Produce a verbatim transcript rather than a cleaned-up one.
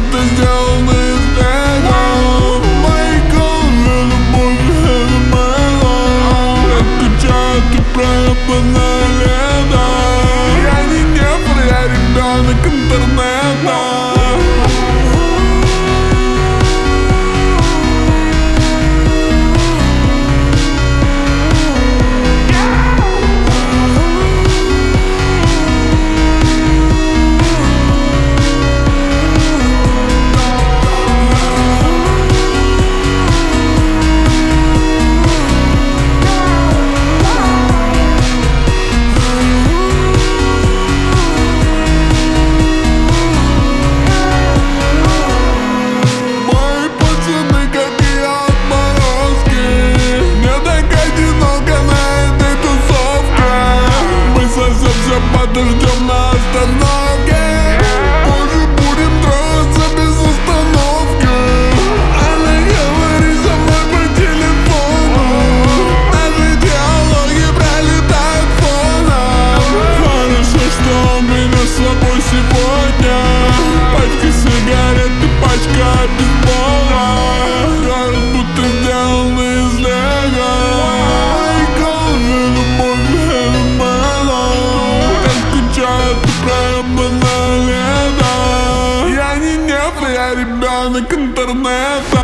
будто сделаны из лего. Мои головы, любовь, это мэло. Откачают и проебанное лето. Я не нефр, я ребенок интернета. Подождем на остановке. Позже будем трогаться без остановки. Она говорит со мной по телефону. Наши диалоги пролетают фоном. Хорошо, что у меня с собой сегодня пачка сигарет и пачка бейсбола. Как будто сделаны из лего. Мои головы, любовь, это мэло. Откачают проебанное лето. Я не нефр, я ребенок интернета.